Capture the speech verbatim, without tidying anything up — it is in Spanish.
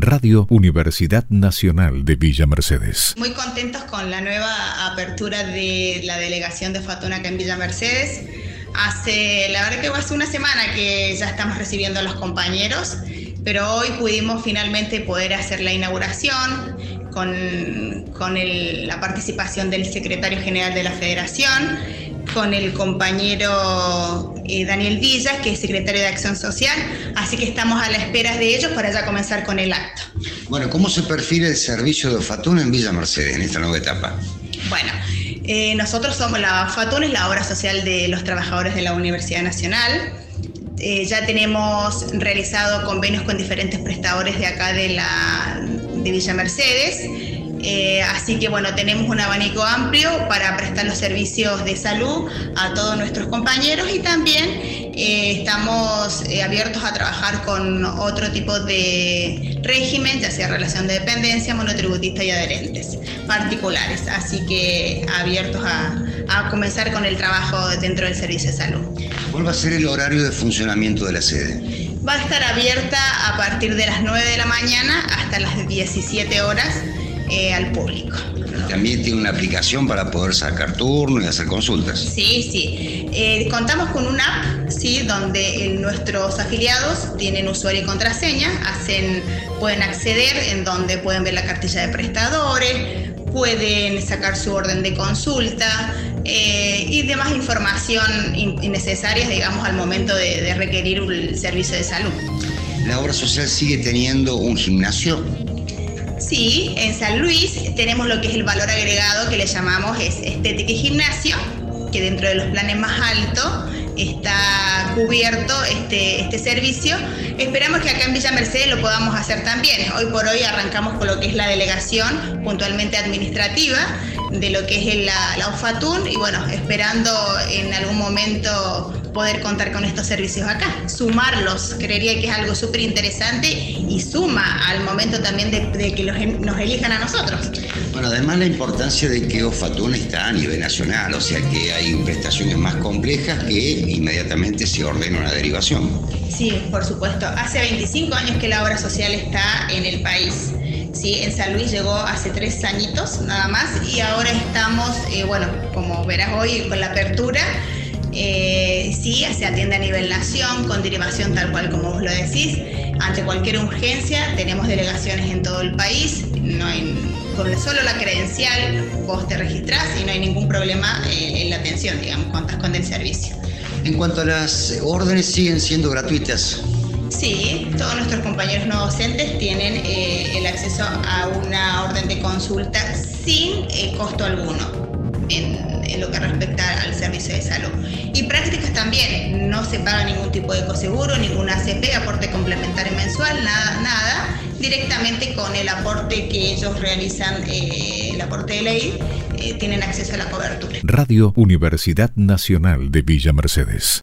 Radio Universidad Nacional de Villa Mercedes. Muy contentos con la nueva apertura de la delegación de Fatún acá en Villa Mercedes. Hace, la verdad que hace una semana que ya estamos recibiendo a los compañeros, pero hoy pudimos finalmente poder hacer la inauguración con, con el, la participación del secretario general de la Federación, con el compañero eh, Daniel Villa, que es secretario de Acción Social, así que estamos a la espera de ellos para ya comenzar con el acto. Bueno, ¿cómo se perfila el servicio de Fatún en Villa Mercedes en esta nueva etapa? Bueno, eh, nosotros somos la Fatún, es la obra social de los trabajadores de la Universidad Nacional. Eh, ya tenemos realizado convenios con diferentes prestadores de acá de, la, de Villa Mercedes. Eh, así que bueno, tenemos un abanico amplio para prestar los servicios de salud a todos nuestros compañeros y también eh, estamos eh, abiertos a trabajar con otro tipo de régimen, ya sea relación de dependencia, monotributista y adherentes particulares. Así que abiertos a, a comenzar con el trabajo dentro del servicio de salud. ¿Cuál va a ser el horario de funcionamiento de la sede? Va a estar abierta a partir de las nueve de la mañana hasta las diecisiete horas. Eh, al público. También tiene una aplicación para poder sacar turno y hacer consultas. Sí, sí. Eh, contamos con una app, sí, donde el, nuestros afiliados tienen usuario y contraseña, hacen, pueden acceder, en donde pueden ver la cartilla de prestadores, pueden sacar su orden de consulta eh, y demás información innecesaria, digamos, al momento de, de requerir un servicio de salud. ¿La obra social sigue teniendo un gimnasio? Sí, en San Luis tenemos lo que es el valor agregado que le llamamos es estética y gimnasio, que dentro de los planes más altos está cubierto este, este servicio. Esperamos que acá en Villa Mercedes lo podamos hacer también. Hoy por hoy arrancamos con lo que es la delegación puntualmente administrativa de lo que es la, la UFATún y bueno, esperando en algún momento poder contar con estos servicios acá, sumarlos, creería que es algo súper interesante y suma al momento también de, de que los, nos elijan a nosotros. Bueno, además la importancia de que UFATún está a nivel nacional, o sea que hay prestaciones más complejas que inmediatamente se ordena una derivación. Sí, por supuesto. Hace veinticinco años que la obra social está en el país. Sí, en San Luis llegó hace tres añitos nada más y ahora estamos, eh, bueno, como verás hoy con la apertura, Eh, sí, se atiende a nivel nación, con derivación tal cual como vos lo decís. Ante cualquier urgencia tenemos delegaciones en todo el país, no hay, con solo la credencial vos te registrás y no hay ningún problema eh, en la atención, digamos, contás con el servicio. En cuanto a las órdenes, ¿siguen siendo gratuitas? Sí, todos nuestros compañeros no docentes tienen eh, el acceso a una orden de consulta sin eh, costo alguno. En, en lo que respecta al servicio de salud. Y prácticas también, no se paga ningún tipo de coseguro, ningún A C P, aporte complementario mensual, nada, nada, directamente con el aporte que ellos realizan, eh, el aporte de ley, eh, tienen acceso a la cobertura. Radio Universidad Nacional de Villa Mercedes.